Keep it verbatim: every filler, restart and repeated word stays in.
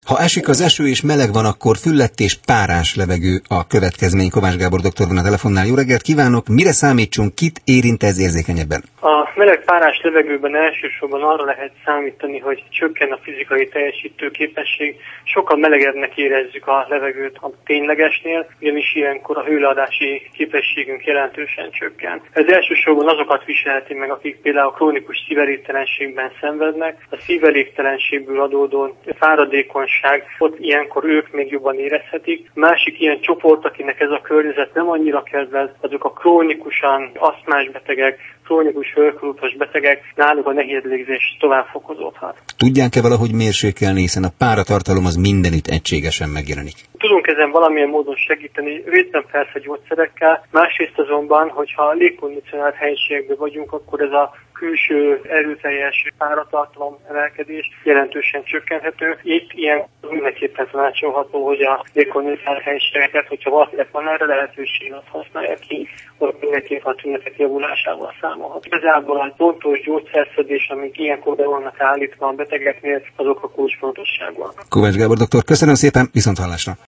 Ha esik az eső és meleg van, akkor füllett és párás levegő a következmény. Kovács Gábor doktor van a telefonnál. Jó reggelt kívánok! Mire számítsunk, kit érint ez érzékenyebben? A meleg párás levegőben elsősorban arra lehet számítani, hogy csökken a fizikai teljesítőképesség. Sokkal melegebbnek érezzük a levegőt a ténylegesnél, ugyanis ilyenkor a hőleadási képességünk jelentősen csökken. Ez elsősorban azokat viselheti meg, akik például krónikus szívelégtelenségben szenvednek. A szívelégtelenségből adódó fáradékonyság, ott ilyenkor ők még jobban érezhetik. Másik ilyen csoport, akinek ez a környezet nem annyira kedvez, azok a krónikusan asztmás betegek, krónikus hőrkórutas betegek, náluk a nehéz légzés tovább fokozódhat. Tudják-e valahogy mérsékelni, hiszen a páratartalom az mindenütt egységesen megjelenik? Tudunk ezen valamilyen módon segíteni, részben persze gyógyszerekkel, másrészt azonban, hogyha légkondicionált helyiségekben vagyunk, akkor ez a külső erőteljes páratartalom emelkedés jelentősen csökkenhető. Itt ilyen mindenképpen tanácsolható, hogy a légkondicionált helyiségeket, hogyha valakinek van erre lehetőség, azt használja ki, ott mindenképp a tünetek javulásával számolhat. Igazából a pontos gyógyszerszedés, amik ilyenkor be vannak állítva a betegeknél, azok a kulcsfontosságúak. Kovács Gábor doktor, köszönöm szépen, viszonthallásra!